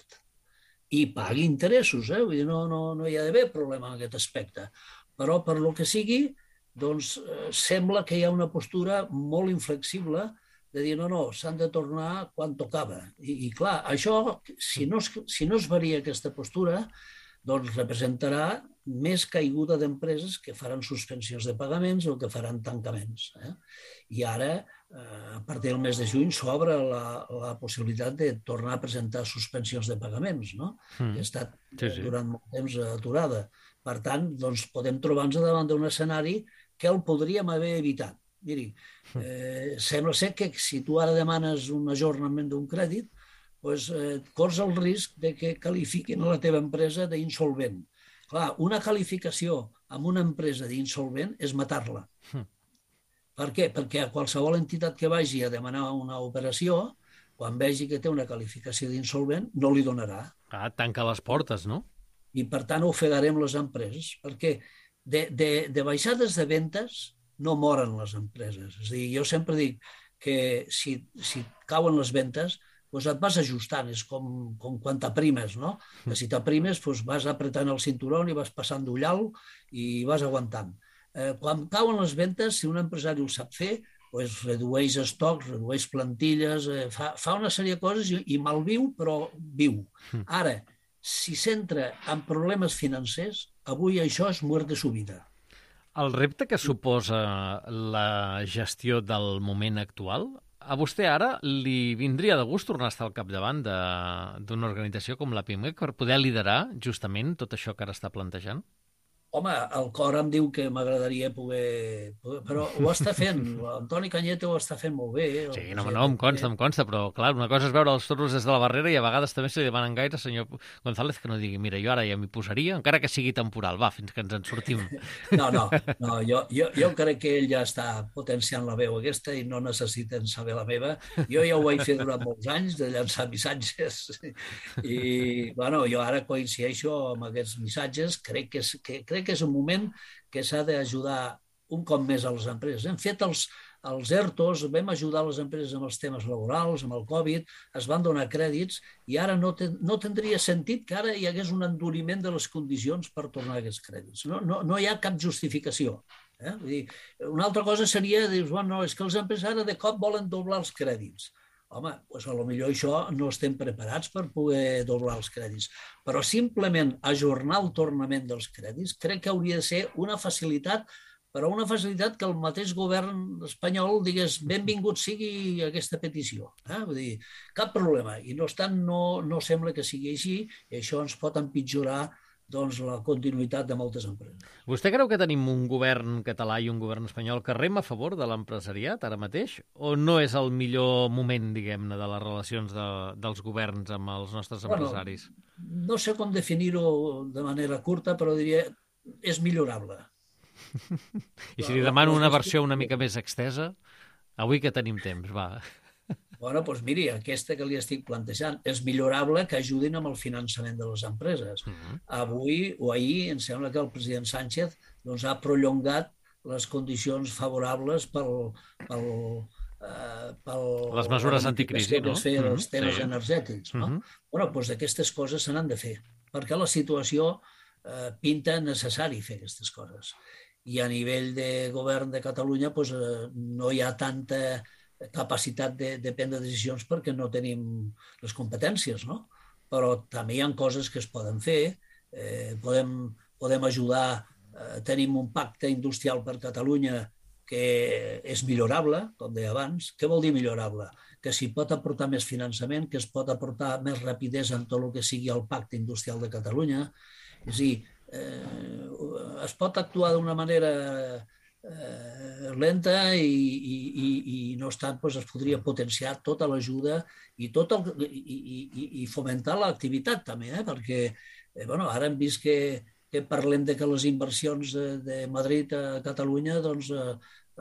Speaker 4: I pagui interessos, eh? Vull dir, no, no, no hi ha d'haver problema en aquest aspecte. Però per lo que sigui, doncs eh, sembla que hi ha una postura molt inflexible de dir no, no, s'han de tornar quan tocava. I, i clar, això, si no, es, si no es varia aquesta postura, doncs representarà més caiguda d'empreses que faran suspensions de pagaments o que faran tancaments. Eh? I ara, eh, a partir del mes de juny, s'obre la, la possibilitat de tornar a presentar suspensions de pagaments, no? Mm. Que ha estat sí, sí. durant molt temps aturada. Per tant, doncs, podem trobar-nos davant d'un escenari que el podríem haver evitat. Miri, eh, sembla ser que si tu ara demanes un ajornament d'un crèdit, doncs, eh, corres el risc de que qualifiquin la teva empresa d'insolvent. Clar, una qualificació amb una empresa d'insolvent és matar-la. Mm. Per què? Perquè a qualsevol entitat que vagi a demanar una operació, quan vegi que té una qualificació d'insolvent, no li donarà.
Speaker 1: Ah, tanca les portes, no?
Speaker 4: I, per tant, ofegarem les empreses, perquè de, de, de baixades de ventes no moren les empreses. És a dir, jo sempre dic que si, si cauen les ventes, doncs et vas ajustant, és com, com quan t'aprimes, no? Que si t'aprimes doncs vas apretant el cinturó i vas passant d'ullal i vas aguantant. Eh, quan cauen les ventes, si un empresari ho sap fer, doncs redueix estocs, redueix plantilles, eh, fa, fa una sèrie de coses i, i malviu, però viu. Ara, si s'entra en problemes financers, avui això és muerte súbita.
Speaker 1: El repte que suposa la gestió del moment actual, a vostè ara li vindria de gust tornar a estar al capdavant d'una organització com la PIMEC per poder liderar justament tot això que ara està plantejant?
Speaker 4: Home, el cor em diu que m'agradaria poder, poder... Però ho està fent, l'Antoni Cañete ho està fent molt bé.
Speaker 1: Sí, no, no, em consta, em consta, però clar, una cosa és veure els toros des de la barrera i a vegades també se li demanen gaire, senyor González, que no digui, mira, jo ara ja m'hi posaria, encara que sigui temporal, va, fins que ens en sortim.
Speaker 4: No, no, no jo, jo, jo crec que ell ja està potenciant la veu aquesta i no necessiten saber la meva. Jo ja ho vaig fer durant molts anys, de llançar missatges, i, bueno, jo ara coincideixo amb aquests missatges, crec que és, que, crec que és un moment que s'ha d'ajudar un cop més a les empreses. Hem fet els, els ERTOs, vam ajudar les empreses amb els temes laborals, amb el Covid, es van donar crèdits i ara no, ten, no tindria sentit que ara hi hagués un enduriment de les condicions per tornar aquests crèdits. No, no, no hi ha cap justificació. Eh? Vull dir, una altra cosa seria dir, bueno, no, és que els empresaris ara de cop volen doblar els crèdits. Home, doncs potser això no estem preparats per poder doblar els crèdits. Però simplement ajornar el tornament dels crèdits crec que hauria de ser una facilitat, però una facilitat que el mateix govern espanyol digués benvingut sigui aquesta petició. Eh? Vull dir, cap problema. I no obstant, no, no sembla que sigui així i això ens pot empitjorar doncs, la continuïtat de moltes empreses.
Speaker 1: Vostè creu que tenim un govern català i un govern espanyol que rem a favor de l'empresariat ara mateix? O no és el millor moment, diguem-ne, de les relacions de, dels governs amb els nostres empresaris?
Speaker 4: Bueno, no sé com definir-ho de manera curta, però diria és millorable.
Speaker 1: I si li demano una versió una mica més extesa, avui que tenim temps, va...
Speaker 4: Bueno, doncs miri, aquesta que li estic plantejant és millorable que ajudin amb el finançament de les empreses. Uh-huh. Avui o ahir em sembla que el president Sánchez doncs, ha prolongat les condicions favorables pel, pel, eh, pel
Speaker 1: les mesures anticrisi, no?
Speaker 4: Que es feien
Speaker 1: uh-huh.
Speaker 4: els temes
Speaker 1: sí.
Speaker 4: energètics. No? Uh-huh. Bueno, doncs aquestes coses se n'han de fer, perquè la situació eh, pinta necessari fer aquestes coses. I a nivell de govern de Catalunya doncs, eh, no hi ha tanta capacitat de, de prendre decisions perquè no tenim les competències, no? Però també hi ha coses que es poden fer, eh, podem, podem ajudar, eh, tenim un pacte industrial per Catalunya que és millorable, com deia abans. Què vol dir millorable? Que s'hi pot aportar més finançament, que es pot aportar més rapidesa en tot el que sigui el pacte industrial de Catalunya. És a dir, eh, es pot actuar d'una manera Eh, lenta i, i, i, i no obstant doncs, es podria potenciar tota l'ajuda i, tot el, i, i, i fomentar l'activitat també, eh? Perquè eh, bueno, ara hem vist que, que parlem de que les inversions de, de Madrid a Catalunya doncs, eh,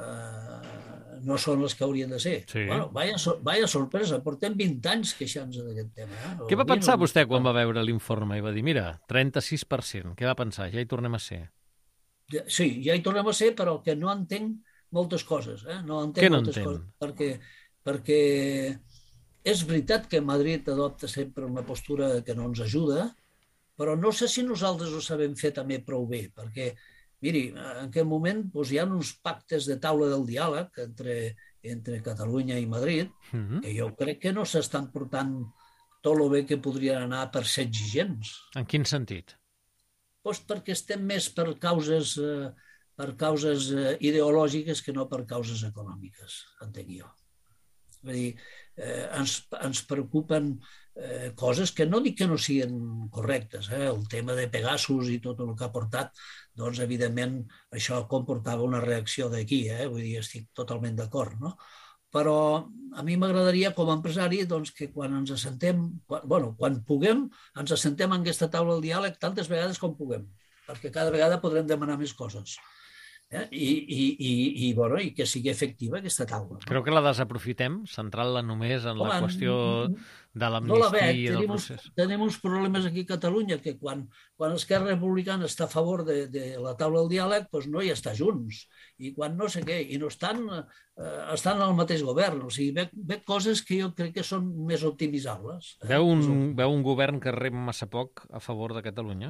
Speaker 4: eh, no són les que haurien de ser. Sí. Bueno, vaya, vaya sorpresa, portem vint anys queixant-nos d'aquest tema. Eh?
Speaker 1: Què va pensar no... vostè quan va veure l'informe i va dir, mira, trenta-sis per cent, què va pensar? Ja hi tornem a ser.
Speaker 4: Sí, ja hi tornem a ser, però que no entenc moltes coses. Eh? No entenc
Speaker 1: Què no
Speaker 4: moltes
Speaker 1: entén?
Speaker 4: coses, perquè, perquè és veritat que Madrid adopta sempre una postura que no ens ajuda, però no sé si nosaltres ho sabem fer també prou bé, perquè, miri, en aquest moment doncs, hi ha uns pactes de taula del diàleg entre, entre Catalunya i Madrid, uh-huh. que jo crec que no s'estan portant tot el bé que podrien anar per ser exigents.
Speaker 1: En quin sentit?
Speaker 4: Doncs perquè estem més per causes, eh, per causes eh, ideològiques que no per causes econòmiques, entenc jo. Vull dir, eh, ens, ens preocupen eh, coses que no dic que no siguin correctes. Eh? El tema de Pegasus i tot el que ha portat, doncs, evidentment, això comportava una reacció d'aquí. Eh? Vull dir, estic totalment d'acord, no? Però a mi m'agradaria, com a empresari, doncs, que quan ens assentem, quan, bueno, quan puguem, ens assentem en aquesta taula del diàleg tantes vegades com puguem, perquè cada vegada podrem demanar més coses. eh? I, i, i, i, bueno, i que sigui efectiva aquesta taula. No?
Speaker 1: Creu que la desaprofitem, centrant-la només en
Speaker 4: Home,
Speaker 1: la qüestió de
Speaker 4: no la
Speaker 1: l'amnistia
Speaker 4: veig.
Speaker 1: i del
Speaker 4: Tenim uns,
Speaker 1: procés?
Speaker 4: tenim uns problemes aquí a Catalunya que quan, quan Esquerra Republicana està a favor de, de la taula del diàleg, doncs no hi està junts. I quan no sé què, i no estan, eh, estan al mateix govern. O sigui, veig, veig coses que jo crec que són més optimitzables. Eh?
Speaker 1: Veu un, veu un govern que rep massa poc a favor de Catalunya?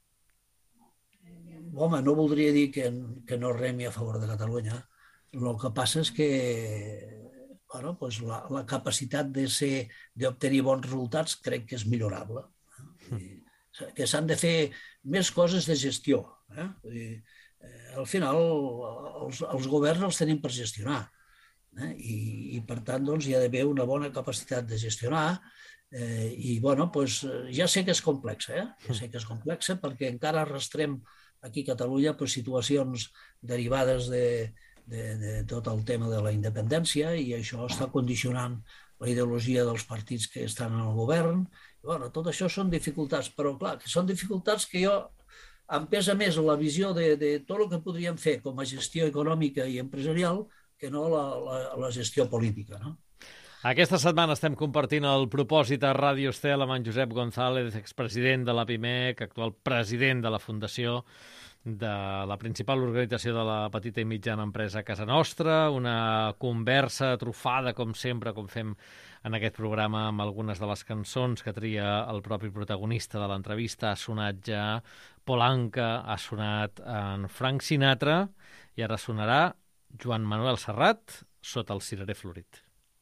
Speaker 4: Home, no voldria dir que, que no remi a favor de Catalunya. El que passa és que bueno, pues la, la capacitat de ser d'obtenir bons resultats crec que és millorable. Eh? Que s'han de fer més coses de gestió. Eh? Vull dir, eh, al final, els, els governs els tenim per gestionar. Eh? I, I, per tant, doncs, hi ha d'haver una bona capacitat de gestionar. Eh, I, bueno, pues, ja sé que és complexa, eh? Ja sé que és complexa perquè encara arrastrem aquí a Catalunya pues, situacions derivades de, de, de tot el tema de la independència i això està condicionant la ideologia dels partits que estan en el govern. I, bueno, tot això són dificultats, però clar, que són dificultats que jo em pesa més la visió de, de tot el que podríem fer com a gestió econòmica i empresarial que no la, la, la gestió política, no?
Speaker 1: Aquesta setmana estem compartint el propòsit a Ràdio Estel amb en Josep González, expresident de la PIMEC, actual president de la Fundació de la principal organització de la petita i mitjana empresa a casa nostra, una conversa trufada, com sempre, com fem en aquest programa, amb algunes de les cançons que tria el propi protagonista de l'entrevista. Ha sonat ja Polanca, ha sonat en Frank Sinatra i ara sonarà Joan Manuel Serrat, Sota el cirerer florit.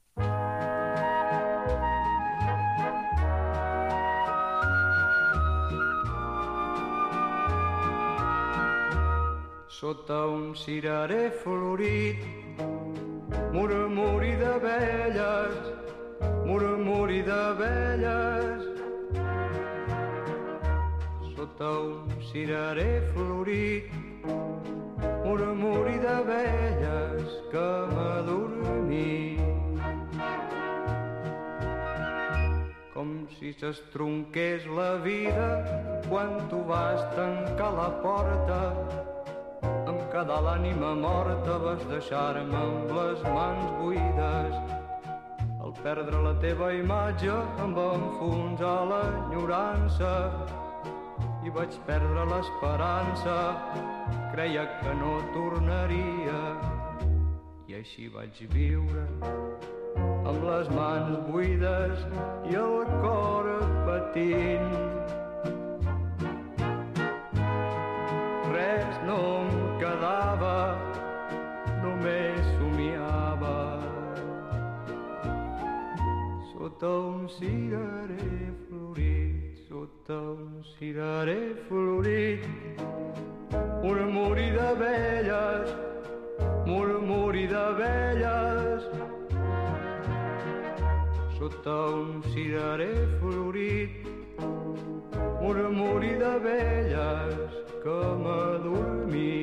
Speaker 7: Sota un cirerer florit, murmuri d'abelles, murmuri d'abelles. Sota un cirerer florit, murmuri d'abelles que m'adormí. Com si s'estronqués la vida quan tu vas tancar la porta. Em quedà l'ànima morta, vas deixar-me amb les mans buides. Al perdre la teva imatge em va enfonsar l'enyorança i vaig perdre l'esperança, creia que no tornaria i així vaig viure amb les mans buides i el cor patint. Res no em quedava, només somiava sota un cirerer florit, sota un cirerer florit, murmuri d'abelles, murmuri d'abelles. Sota un cirerer florit, murmuri d'abelles que m'adormí.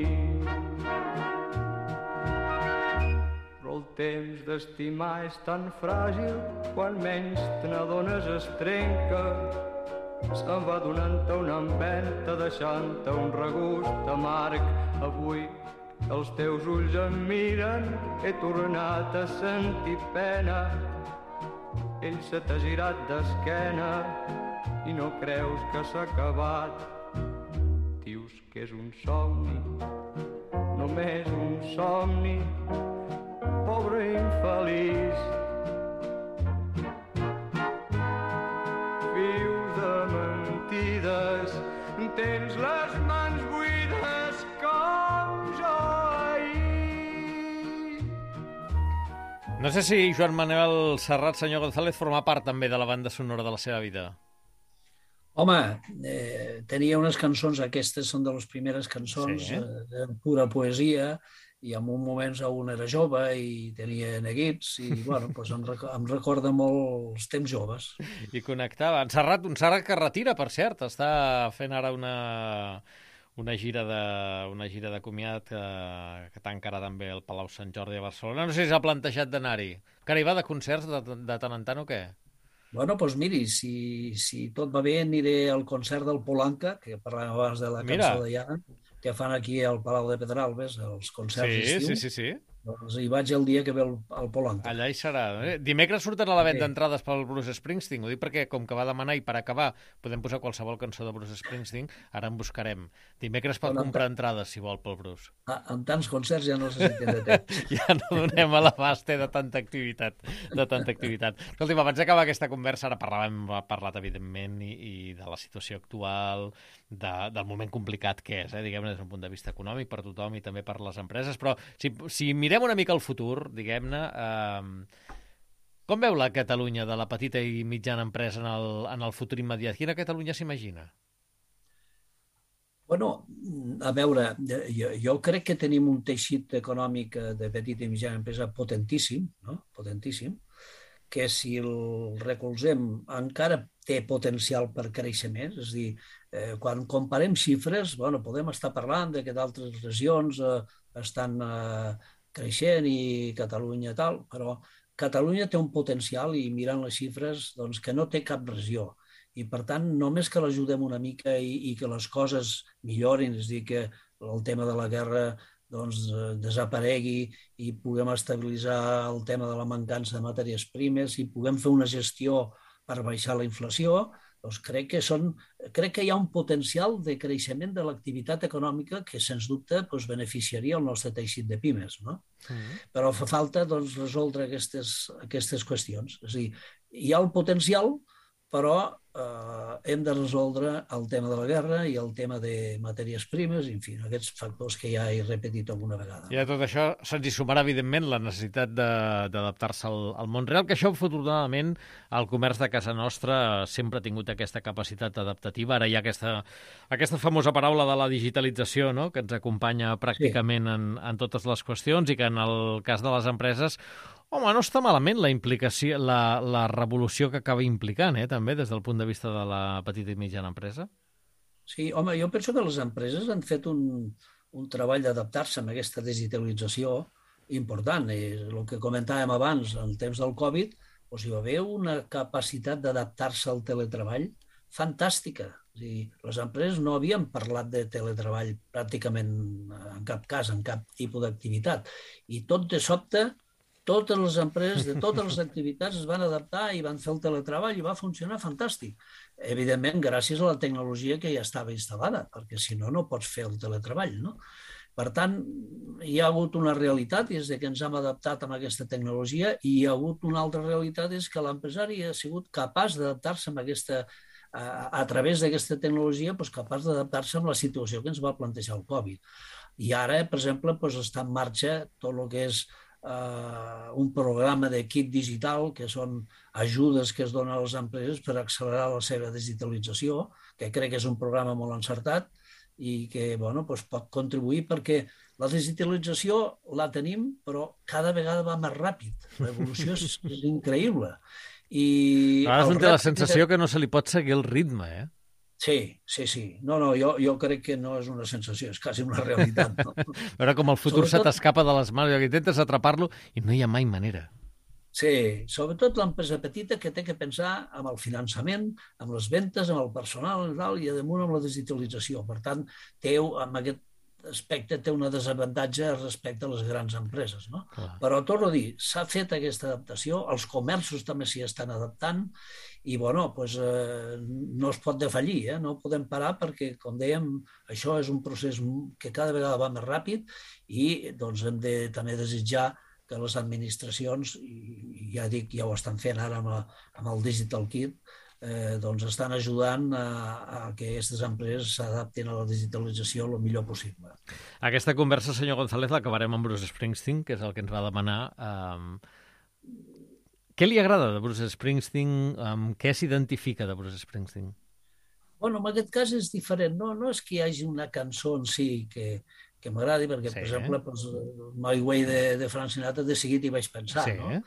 Speaker 7: Però el temps d'estimar és tan fràgil, quan menys te n'adones es trenca. Se'n va donant-te una empenta, deixant-te un regust amarg. Avui els teus ulls em miren, he tornat a sentir pena. Ell se t'ha girat d'esquena i no creus que s'ha acabat. Dius que és un somni, només un somni, pobre infeliç. Vius de mentides, tens les mans buides com jo ahir.
Speaker 1: No sé si Joan Manuel Serrat, senyor González, forma part també de la banda sonora de la seva vida.
Speaker 4: Home, eh, tenia unes cançons, aquestes són de les primeres cançons,
Speaker 1: Sí.
Speaker 4: eh, de pura poesia, i en un moment on era jove i tenia neguits, i bueno, doncs em, rec em recorda molt els temps joves.
Speaker 1: I connectava. En Serrat, un Serrat que retira, per cert, està fent ara una, una gira de, una gira de comiat que, que tancarà també el Palau Sant Jordi de Barcelona. No sé si s'ha plantejat d'anar-hi. Que hi va de concerts de, de tant en tant o què?
Speaker 4: Bueno, doncs miri, si, si tot va bé, aniré al concert del Polanca, que parlàvem abans de la
Speaker 1: Mira.
Speaker 4: cançó de Diana. que fan aquí al Palau de Pedralbes, els concerts
Speaker 1: Sí,
Speaker 4: d'estiu.
Speaker 1: sí, sí, sí.
Speaker 4: Doncs hi vaig el dia que ve el, el Polanco.
Speaker 1: Allà hi serà. Eh? Dimecres surten a la venda
Speaker 4: Sí.
Speaker 1: entrades pel Bruce Springsteen. Ho dic perquè, com que va demanar, i per acabar, podem posar qualsevol cançó de Bruce Springsteen, ara en buscarem. Dimecres pot
Speaker 4: Bueno,
Speaker 1: comprar entrades, si vol, pel Bruce.
Speaker 4: Ah, amb tants concerts ja no sé si tindré temps.
Speaker 1: Ja no donem a l'abast eh, de tanta activitat. De tanta activitat. Escolti'm, abans d'acabar aquesta conversa, ara parlàvem, ha parlat, evidentment, i, i de la situació actual, de, del moment complicat que és, eh, diguem-ne, des d'un punt de vista econòmic per tothom i també per les empreses, però si, si mirem una mica el futur, diguem-ne, eh, com veu la Catalunya de la petita i mitjana empresa en el, en el futur immediat? Quina Catalunya s'imagina?
Speaker 4: Bueno, a veure, jo, jo crec que tenim un teixit econòmic de petita i mitjana empresa potentíssim, no? Potentíssim, que si el recolzem encara té potencial per créixer més. És a dir, eh, quan comparem xifres, bueno, podem estar parlant de que d'altres regions eh, estan eh, creixent i Catalunya tal, però Catalunya té un potencial i mirant les xifres doncs, que no té cap regió. I, per tant, només que l'ajudem una mica i, i que les coses millorin, és a dir, que el tema de la guerra doncs, desaparegui i puguem estabilitzar el tema de la mancança de matèries primes i puguem fer una gestió per baixar la inflació, doncs crec que, són, crec que hi ha un potencial de creixement de l'activitat econòmica que, sens dubte, doncs, beneficiaria el nostre teixit de pimes. No? Mm. Però fa falta doncs, resoldre aquestes, aquestes qüestions. És a dir, hi ha el potencial, però eh, hem de resoldre el tema de la guerra i el tema de matèries primes, en fi, aquests factors que ja he repetit alguna vegada.
Speaker 1: I a tot això se'ns hi sumarà, evidentment, la necessitat d'adaptar-se al, al món real, que això, afortunadament, el comerç de casa nostra sempre ha tingut aquesta capacitat adaptativa. Ara hi ha aquesta, aquesta famosa paraula de la digitalització, no?, que ens acompanya pràcticament sí. en, en totes les qüestions i que en el cas de les empreses, home, no està malament la implicació, la, la revolució que acaba implicant, eh, també, des del punt de vista de la petita i mitjana empresa.
Speaker 4: Sí, home, jo penso que les empreses han fet un, un treball d'adaptar-se a aquesta digitalització important. I el que comentàvem abans, en el temps del Covid, doncs hi va haver una capacitat d'adaptar-se al teletreball fantàstica. És dir, les empreses no havien parlat de teletreball pràcticament en cap cas, en cap tipus d'activitat. I tot de sobte, totes les empreses de totes les activitats es van adaptar i van fer el teletreball i va funcionar fantàstic. Evidentment, gràcies a la tecnologia que ja estava instal·lada, perquè si no, no pots fer el teletreball, no? Per tant, hi ha hagut una realitat, és que ens hem adaptat amb aquesta tecnologia, i hi ha hagut una altra realitat, és que l'empresari ha sigut capaç d'adaptar-se amb aquesta, a, a través d'aquesta tecnologia, doncs capaç d'adaptar-se amb la situació que ens va plantejar el Covid. I ara, per exemple, doncs està en marxa tot el que és Uh, un programa de kit digital, que són ajudes que es donen a les empreses per accelerar la seva digitalització, que crec que és un programa molt encertat i que bueno, doncs pot contribuir, perquè la digitalització la tenim, però cada vegada va més ràpid. L'evolució és, és increïble. I
Speaker 1: a vegades un té la sensació que no se li pot seguir el ritme, eh?
Speaker 4: Sí, sí, sí. No, no, jo, jo crec que no és una sensació, és quasi una realitat. No?
Speaker 1: Veure com el futur sobretot... se t'escapa de les mans i intentes atrapar-lo i no hi ha mai manera.
Speaker 4: Sí, sobretot l'empresa petita que té que pensar amb el finançament, amb les ventes, amb el personal i tal, i a damunt amb la digitalització. Per tant, té, amb aquest aspecte té una desavantatge respecte a les grans empreses. No? Clar. Però, torno a dir, s'ha fet aquesta adaptació, els comerços també s'hi estan adaptant, i bueno, doncs, eh, no es pot defallir, eh? No podem parar perquè, com dèiem, això és un procés que cada vegada va més ràpid i doncs, hem de també desitjar que les administracions, i ja dic, ja ho estan fent ara amb, la, amb el Digital Kit, eh, doncs estan ajudant a, a que aquestes empreses s'adaptin a la digitalització el millor possible.
Speaker 1: Aquesta conversa, senyor González, l'acabarem amb Bruce Springsteen, que és el que ens va demanar. Eh... Què li agrada de Bruce Springsteen? Amb què s'identifica de Bruce Springsteen?
Speaker 4: Bueno, en aquest cas és diferent. No, no és que hi hagi una cançó en si que, que m'agradi, perquè, sí, per exemple, pues, My Way de, de Frank Sinatra de seguit hi vaig pensar, sí. No?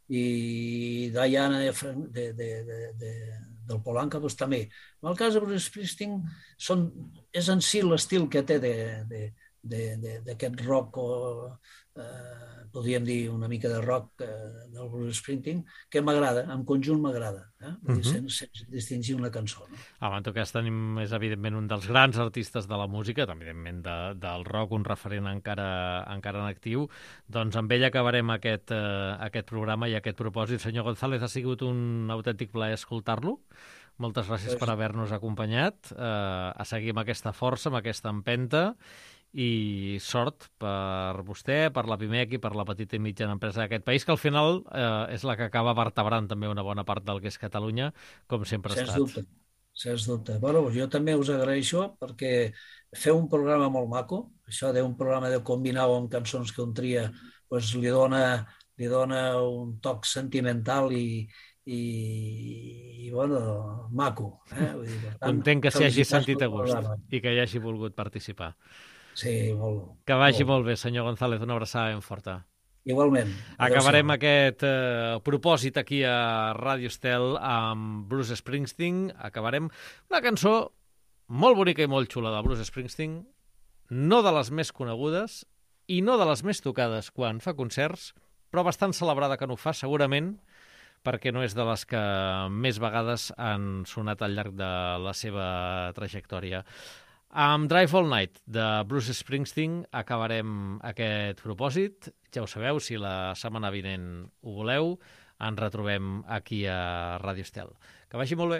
Speaker 4: I Diana de, de, de, de, de, del Polanco pues, també. En el cas de Bruce Springsteen són, és en si l'estil que té de, de, d'aquest rock, o eh, podríem dir una mica de rock eh, del Bruce Springsteen, que m'agrada, en conjunt m'agrada, eh? Vull dir,
Speaker 1: Mhm.
Speaker 4: sense, sense distingir una cançó. No?
Speaker 1: Home, en tot cas tenim, és evidentment un dels grans artistes de la música, també evidentment de, del rock, un referent encara, encara en actiu. Doncs amb ell acabarem aquest, eh, aquest programa i aquest propòsit. Senyor González, ha sigut un autèntic plaer escoltar-lo. Moltes gràcies per haver-nos acompanyat. Eh, a seguir amb aquesta força, amb aquesta empenta, i sort per vostè, per la Pimec i per la petita i mitjana empresa d'aquest país, que al final eh, és la que acaba vertebrant també una bona part del que és Catalunya, com sempre ha
Speaker 4: Sens
Speaker 1: estat.
Speaker 4: dubte, sens dubte. Bueno, jo també us agraeixo perquè feu un programa molt maco, això d'un programa de combinar amb cançons que un tria, doncs li dona, li dona un toc sentimental i, i, i bueno, maco. Eh? Vull dir, per tant,
Speaker 1: Content que s'hi hagi
Speaker 4: felicitats
Speaker 1: sentit a
Speaker 4: pel
Speaker 1: gust
Speaker 4: programa.
Speaker 1: i que hi hagi volgut participar.
Speaker 4: Sí, molt.
Speaker 1: Que vagi
Speaker 4: molt.
Speaker 1: molt bé, senyor González, una abraçada ben forta.
Speaker 4: Igualment.
Speaker 1: Acabarem
Speaker 4: Adéu-siau.
Speaker 1: aquest eh, propòsit aquí a Ràdio Estel amb Bruce Springsteen. Acabarem una cançó molt bonica i molt xula de Bruce Springsteen, no de les més conegudes i no de les més tocades quan fa concerts, però bastant celebrada que no ho fa, segurament, perquè no és de les que més vegades han sonat al llarg de la seva trajectòria. Amb Drive All Night, de Bruce Springsteen, acabarem aquest propòsit. Ja ho sabeu, si la setmana vinent ho voleu, ens retrobem aquí a Ràdio Estel. Que vagi molt bé.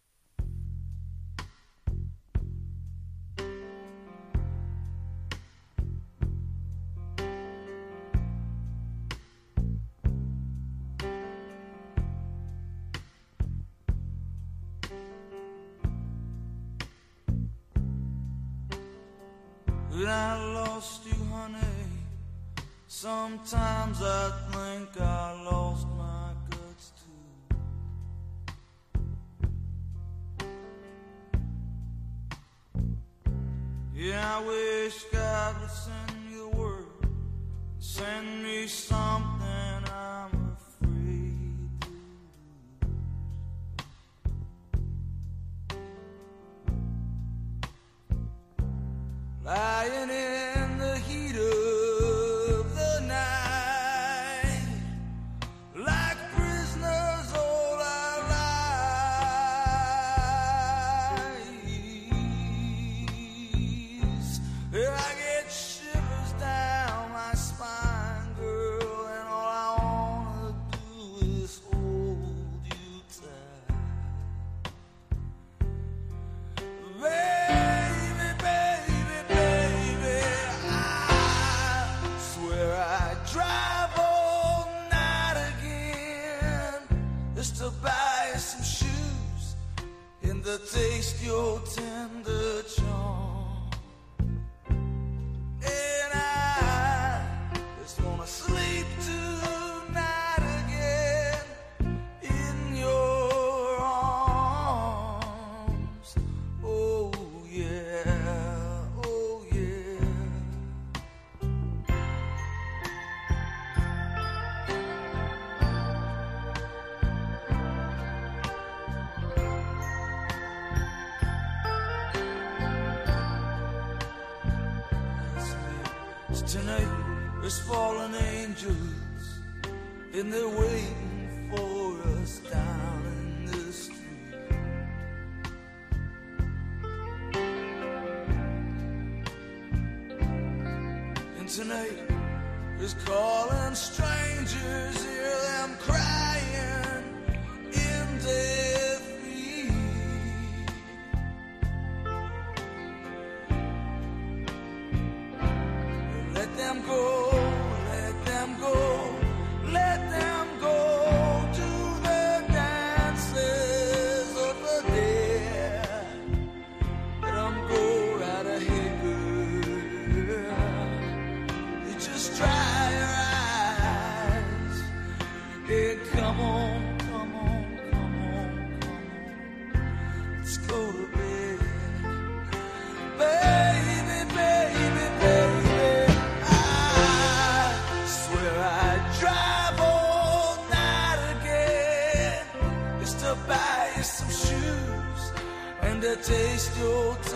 Speaker 8: When I lost you, honey, sometimes I think I lost my guts too. Yeah, I wish God would send you a word, send me something I'm afraid to lose. Lying in the heat of the night, like prisoners all our lives. I get shivers down my spine, girl, and all I wanna do is hold you tight. Baby, baby, baby, I swear I'd drive all night again just to buy you some shoes and to taste your tender charm. And I just wanna sleep tonight again in your arms. Oh yeah, oh yeah. Tonight there's fallen angels and they're waiting for us down in the street. And tonight there's calling strangers, hear them crying in their feet. Let them go, let them go, let them go to the dances over there. Let them go right ahead, girl. You just dry your eyes. Yeah, come on, come on, come on, come on. Let's go to bed. Baby, baby, baby, I swear I'd drive all night again just to buy you some shoes and to taste your